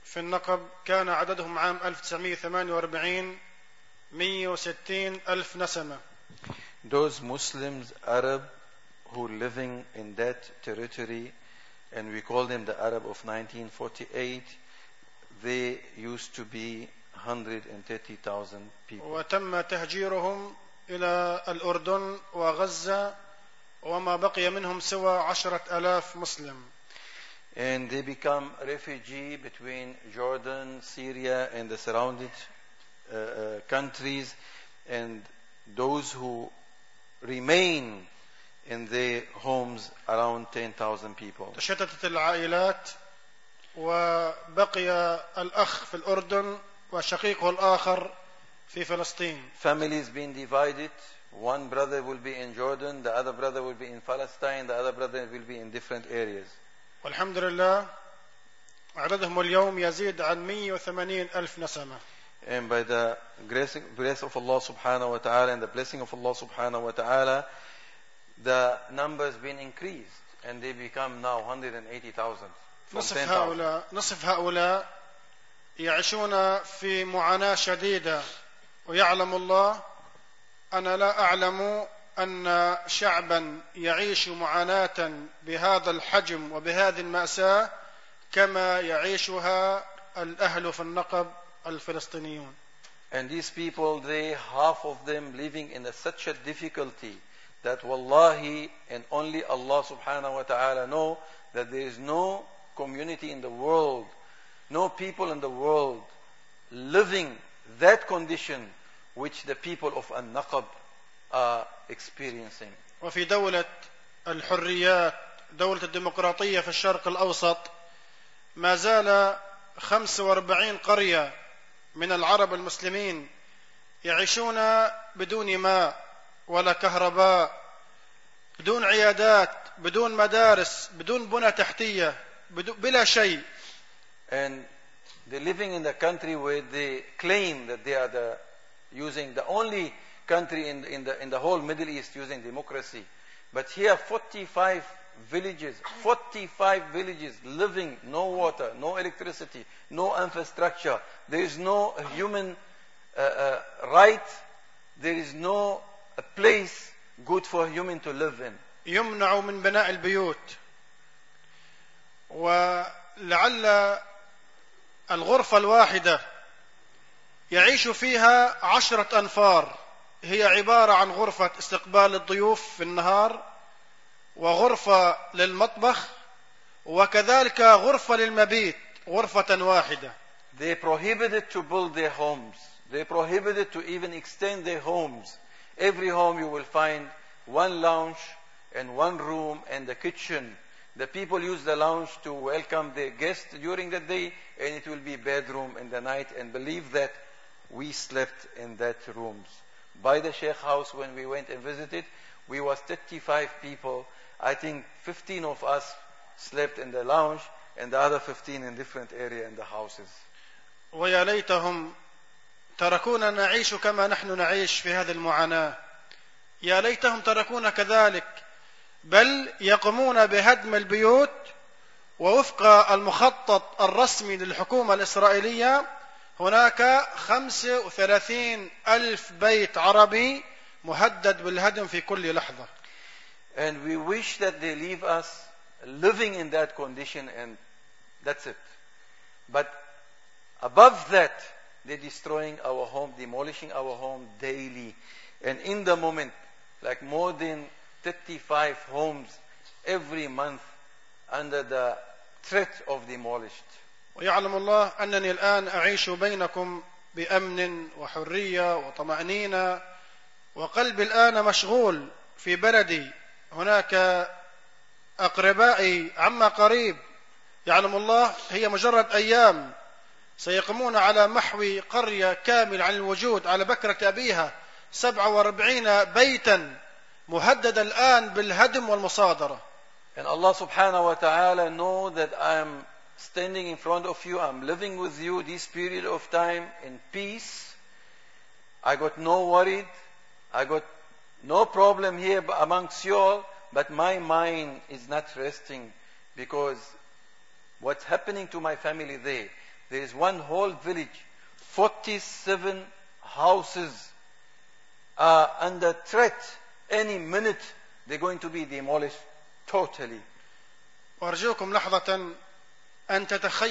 E: في النقب كان عددهم عام 1948 160 ألف نسمة.
A: Those Muslims, Arab, who living in that territory, and we call them the Arab of 1948, they used to be 130,000 people.
E: وتم تهجيرهم إلى الأردن وغزة وما بقي منهم سوى 10,000 مسلم.
A: And they become refugee between Jordan, Syria, and the surrounding countries. And those who remain in their homes, around 10,000 people.
E: تشتتت العائلات وبقي الأخ في الأردن وشقيقه الآخر في فلسطين.
A: Families being divided. One brother will be in Jordan, the other brother will be in Palestine, the other brother will be in different areas.
E: والحمد لله عددهم اليوم يزيد عن 180 ألف نسمة.
A: And by the grace of Allah subhanahu wa ta'ala and the blessing of Allah subhanahu wa ta'ala, the numbers been increased and they become now 180,000.
E: نصف هؤلاء يعيشون في معاناة شديدة، ويعلم الله أنا لا أعلم أن شعبا يعيش معاناة بهذا الحجم وبهذه المأساة كما يعيشها الأهل في النقب الفلسطينيون.
A: And these people, they half of them living in such a difficulty that wallahi and only Allah subhanahu wa ta'ala know that there is no community in the world, no people in the world living that condition which the people of An-Naqab are experiencing.
E: وفي دولة الحريات، دولة الديمقراطية في الشرق الأوسط، ما زال 45 قرية من العرب المسلمين يعيشون بدون ماء ولا كهرباء، بدون عيادات، بدون مدارس، بدون بنى تحتية، بلا شيء.
A: And they're living in the country where they claim that they are using the only country in the whole Middle East using democracy. But here 45 villages living, no water, no electricity, no infrastructure. There is no human right. There is no place good for human to live in.
E: يمنع من بناء البيوت، ولعل الغرفة الواحدة يعيش فيها 10 أنفار، هي عبارة عن غرفة استقبال الضيوف في النهار، وغرفة للمطبخ، وكذلك غرفة للمبيت، غرفة واحدة.
A: They prohibited to build their homes. They prohibited to even extend their homes. Every home you will find one lounge and one room and the kitchen. The people use the lounge to welcome their guests during the day, and it will be bedroom in the night. And believe that we slept in that rooms. By the Sheikh house, when we went and visited, we was 35 people. I think 15 of us slept in the lounge, and the other 15 in different area in the houses.
E: ويا ليتهم تركونا نعيش كما نحن نعيش في هذه المعاناة. يا ليتهم تركونا كذلك، بل يقومون بهدم البيوت. ووفق المخطط الرسمي للحكومة الإسرائيلية هناك 35 ألف بيت عربي مهدد بالهدم في كل لحظة.
A: And we wish that they leave us living in that condition and that's it. But above that, they're destroying our home, demolishing our home daily. And in the moment, like more than 35 homes every month under the threat of demolished.
E: ويعلم الله أنني الآن أعيش بينكم بأمن وحرية وطمأنينة، وقلبي الآن مشغول في بلدي. هناك أقربائي عما قريب، يعلم الله هي مجرد أيام سيقومون على محو قرية كامل عن الوجود على بكرة أبيها. 47 بيتا مهددة الآن بالهدم والمصادرة.
A: And Allah subhanahu wa ta'ala know that I am standing in front of you, I'm living with you this period of time in peace. I got no worried, I got no problem here amongst you all, but my mind is not resting because what's happening to my family there, There is one whole village, 47 houses are under threat. Any minute they're going to be demolished totally.
E: وأرجوكم لحظة أن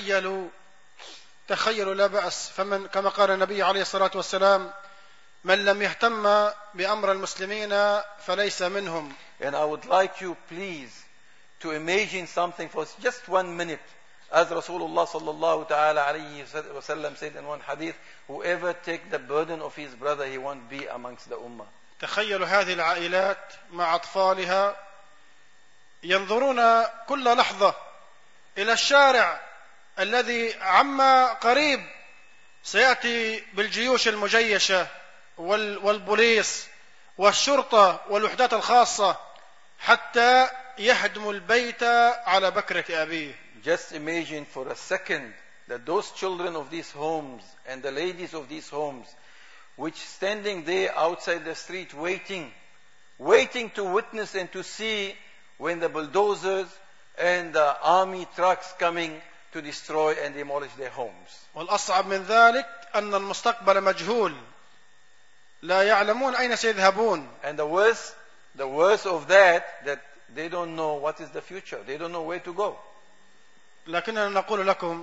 E: تخيلوا لا بأس، فمن كما قال النبي عليه الصلاة والسلام: من لم يهتم بأمر المسلمين فليس منهم.
A: And I would like you please to imagine something for just 1 minute. As Rasulullah sallallahu ta'ala alayhi wa sallam said in one hadith, whoever take the burden of his brother, he won't be amongst the ummah.
E: تخيلوا هذه العائلات مع أطفالها ينظرون كل لحظة إلى الشارع الذي عما قريب سيأتي بالجيوش المجيشة والبوليس والشرطة والوحدات الخاصة حتى يهدموا البيت على بكرة أبيه.
A: Just imagine for a second that those children of these homes and the ladies of these homes, which standing there outside the street waiting to witness and to see when the bulldozers and the army trucks coming to destroy and demolish their homes.
E: والأصعب من ذلك أن المستقبل مجهول، لا يعلمون أين سيذهبون.
A: And the worst of that they don't know what is the future. They don't know where to go.
E: لكننا نقول لكم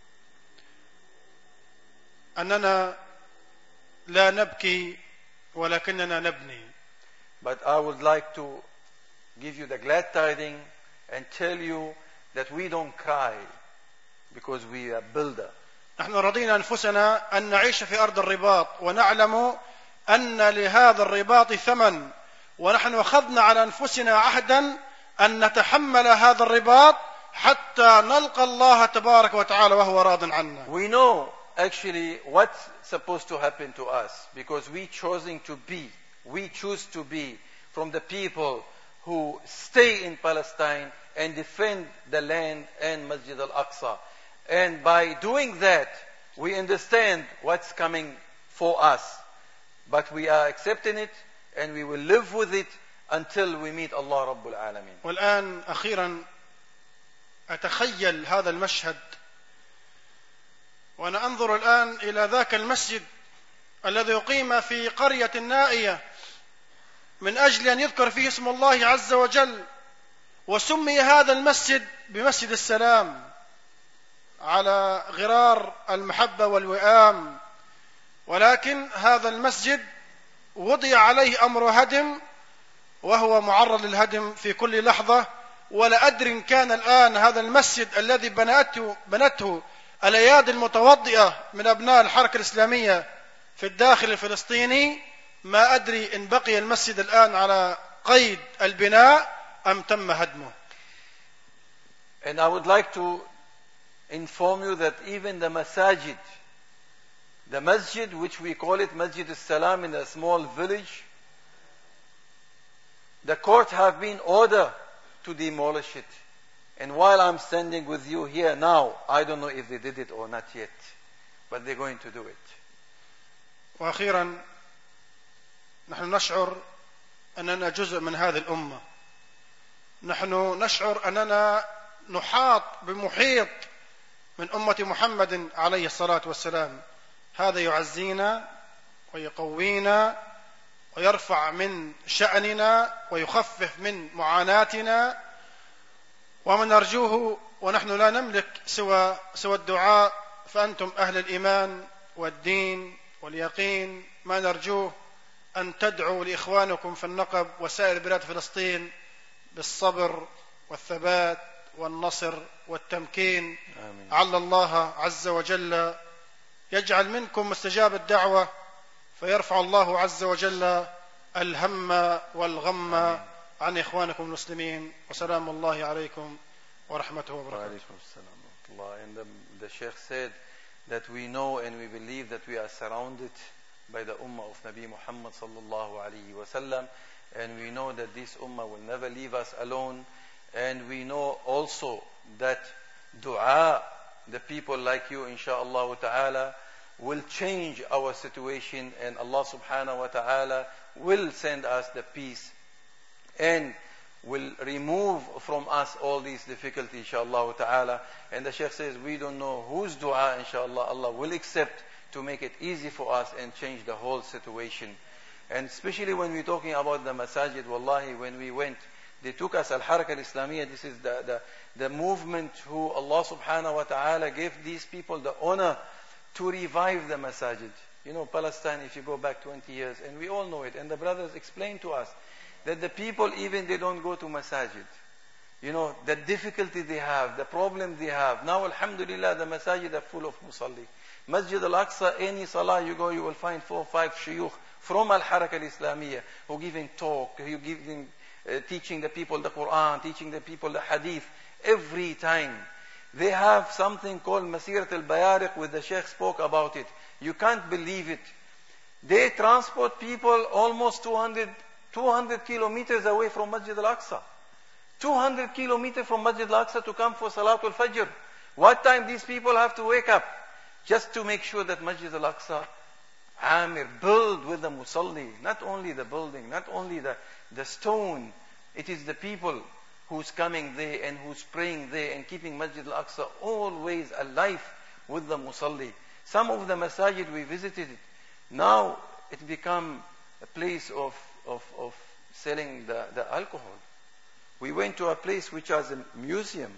E: أننا لا نبكي ولكننا نبني.
A: But I would like to give you the glad tidings and tell you that we don't cry because we are builder.
E: نحن رضينا أنفسنا أن نعيش في أرض الرباط ونعلم أن لهذا الرباط ثمن، ونحن أخذنا على أنفسنا عهدا أن نتحمل هذا الرباط حتى نلقى الله تبارك وتعالى وهو راض عنا.
A: We know actually what's supposed to happen to us because we choose to be from the people who stay in Palestine and defend the land and Masjid al-Aqsa. And by doing that, we understand what's coming for us. But we are accepting it and we will live with it until we meet Allah Rabbul Alameen.
E: والآن أخيرا أتخيل هذا المشهد وأنا أنظر الآن إلى ذاك المسجد الذي يقيم في قرية نائية من أجل أن يذكر فيه اسم الله عز وجل، وسمي هذا المسجد بمسجد السلام على غرار المحبة والوئام، ولكن هذا المسجد وضع عليه أمر هدم وهو معرض للهدم في كل لحظة. ولا أدري إن كان الآن هذا المسجد الذي بنته الأيادي المتوضئة من أبناء الحركة الإسلامية في الداخل الفلسطيني، ما أدري إن بقي المسجد الآن على قيد البناء أم تم هدمه.
A: And I would like to inform you that even the masjid which we call it Masjid al-Salam in a small village, the court have been ordered to demolish it. And while I'm standing with you here now, I don't know if they did it or not yet, but they're going to do it.
E: وأخيرا نحن نشعر أننا جزء من هذه الأمة، نحن نشعر أننا نحاط بمحيط من أمة محمد عليه الصلاة والسلام. هذا يعزينا ويقوينا ويرفع من شأننا ويخفف من معاناتنا، ومن نرجوه ونحن لا نملك سوى الدعاء، فأنتم أهل الإيمان والدين واليقين، ما نرجوه أن تدعوا لإخوانكم في النقب وسائر بلاد فلسطين بالصبر والثبات والنصر والتمكين.
A: آمين.
E: على الله عز وجل يجعل منكم مستجاب الدعوة، فيرفع الله عز وجل الهم والغم عن إخوانكم المسلمين. وسلام الله عليكم ورحمته وبركاته.
A: And the Sheikh said that we know and we believe that we are surrounded by the ummah of Nabi Muhammad sallallahu alayhi wa sallam, and we know that this ummah will never leave us alone, and we know also that dua, the people like you insha'Allah ta'ala, will change our situation, and Allah subhanahu wa ta'ala will send us the peace. And will remove from us all these difficulties, inshallah ta'ala. And the Shaykh says, we don't know whose dua, inshallah, Allah will accept to make it easy for us and change the whole situation. And especially when we're talking about the masajid, wallahi, when we went, they took us Al-Haraka Al-Islamiyya. This is the movement who Allah subhanahu wa ta'ala gave these people the honor to revive the masajid. You know, Palestine, if you go back 20 years, and we all know it, and the brothers explained to us that the people, even they don't go to masajid. You know, the difficulty they have, the problem they have. Now, alhamdulillah, the masajid are full of musalli. Masjid Al-Aqsa, any salah you go, you will find 4 or 5 shuyukh from Al-Haraka Al-Islamiyya who giving talk, who giving, teaching the people the Quran, teaching the people the hadith every time. They have something called Masirat al-Bayariq, where the Sheikh spoke about it. You can't believe it. They transport people almost 200 kilometers away from Masjid Al-Aqsa. 200 kilometers from Masjid Al-Aqsa to come for Salatul Fajr. What time these people have to wake up? Just to make sure that Masjid Al-Aqsa, Amir, build with the musalli. Not only the building, not only the stone. It is the people who's coming there and who's praying there and keeping Masjid Al-Aqsa always alive with the musalli. Some of the masajid we visited, now it become a place of selling the alcohol. We went to a place which was a museum.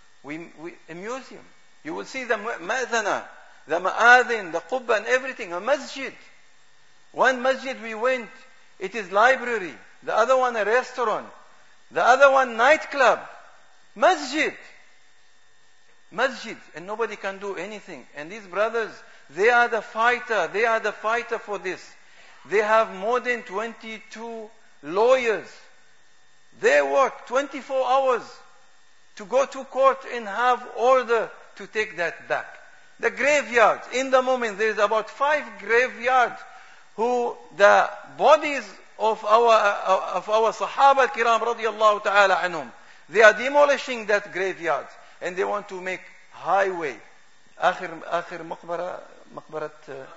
A: A museum. You will see the ma'adhana, the ma'adhin, the qubba and everything, a masjid. One masjid we went, it is library. The other one a restaurant. The other one nightclub. Masjid. Masjid. And nobody can do anything. And these brothers, they are the fighter. They are the fighter for this. They have more than 22 lawyers. They work 24 hours to go to court and have order to take that back. The graveyards, in the moment there is about 5 graveyards who the bodies of our Sahaba Kiram radiyallahu ta'ala anhum, they are demolishing that graveyard and they want to make highway. آخر مقبرة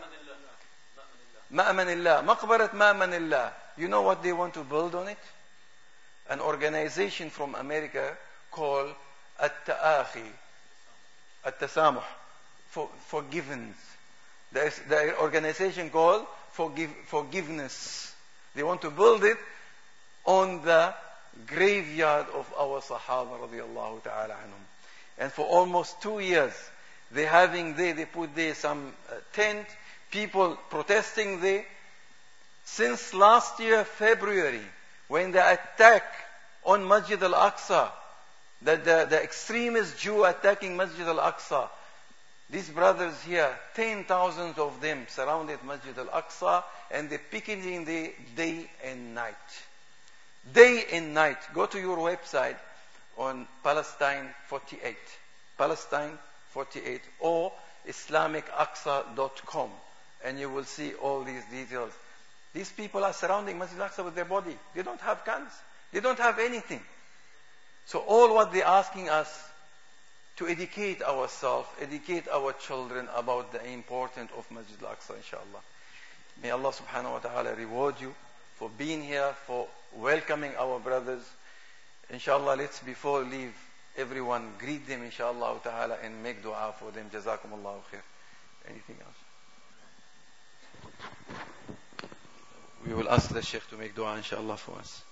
A: مأمن الله, مقبرة مأمن الله. You know what they want to build on it? An organization from America called At-Ta'akhi, At-Tasamuh, forgiveness. The organization called Forgiveness. They want to build it on the graveyard of our Sahaba radiyallahu ta'ala anhum. And for almost 2 years, they put there some tent, people protesting there. Since last year, February, when the attack on Masjid Al-Aqsa, the extremist Jew attacking Masjid Al-Aqsa, these brothers here, 10,000 of them surrounded Masjid Al-Aqsa and they're picketing the day and night. Day and night. Go to your website on Palestine 48. Palestine 48 or IslamicAqsa.com and you will see all these details. These people are surrounding Masjid Al-Aqsa with their body. They don't have guns. They don't have anything. So all what they're asking us to educate ourselves, educate our children about the importance of Masjid Al-Aqsa, inshallah. May Allah subhanahu wa ta'ala reward you for being here, for welcoming our brothers. Inshallah, let's before leave everyone, greet them inshallah ta'ala and make dua for them. Jazakumullahu khair. Anything else? We will ask the Sheikh to make dua inshallah for us.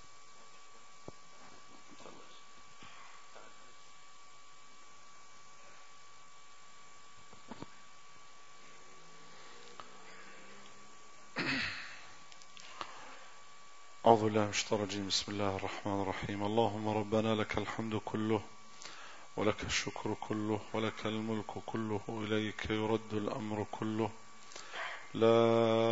C: أعوذ بالله من الشيطان الرجيم. بسم الله الرحمن الرحيم. اللهم ربنا لك الحمد كله ولك الشكر كله ولك الملك كله إليك يرد الأمر كله لا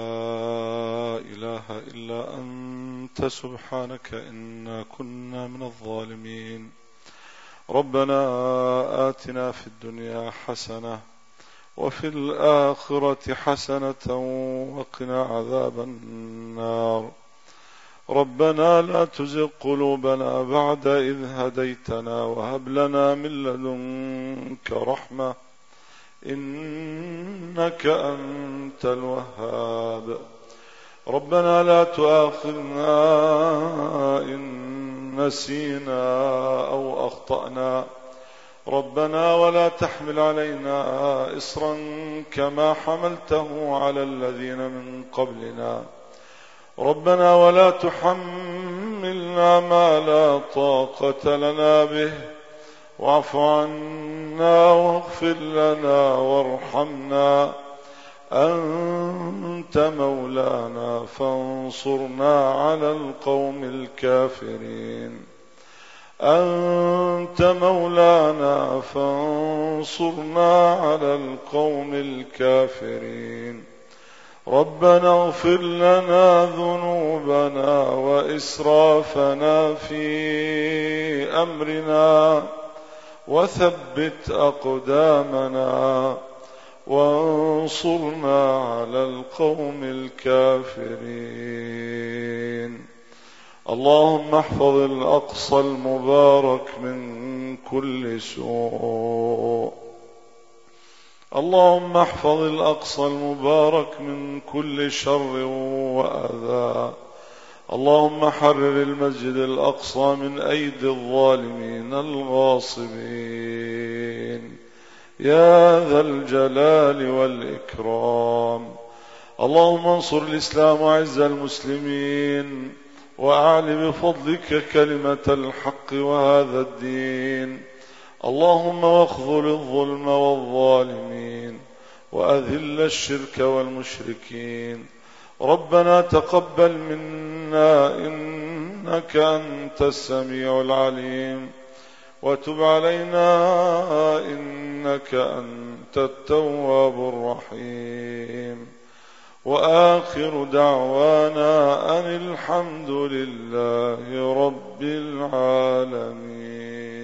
C: إله إلا أنت سبحانك إنا كنا من الظالمين. ربنا آتنا في الدنيا حسنة وفي الآخرة حسنة وقنا عذاب النار. ربنا لا تزغ قلوبنا بعد إذ هديتنا وهب لنا من لدنك رحمة إنك أنت الوهاب. ربنا لا تؤاخذنا إن نسينا أو أخطأنا. ربنا ولا تحمل علينا إصرا كما حملته على الذين من قبلنا. ربنا ولا تحملنا ما لا طاقة لنا به، واعف عنا واغفر لنا وارحمنا. أنت مولانا فانصرنا على القوم الكافرين. أنت مولانا فانصرنا على القوم الكافرين. ربنا اغفر لنا ذنوبنا وإسرافنا في أمرنا وثبت أقدامنا وانصرنا على القوم الكافرين. اللهم احفظ الأقصى المبارك من كل سوء. اللهم احفظ الأقصى المبارك من كل شر وأذى. اللهم حرر المسجد الأقصى من أيدي الظالمين الغاصبين يا ذا الجلال والإكرام. اللهم انصر الإسلام وعز المسلمين وأعل بفضلك كلمة الحق وهذا الدين. اللهم واخذل الظلم والظالمين وأذل الشرك والمشركين. ربنا تقبل منا إنك أنت السميع العليم، وتب علينا إنك أنت التواب الرحيم. وآخر دعوانا أن الحمد لله رب العالمين.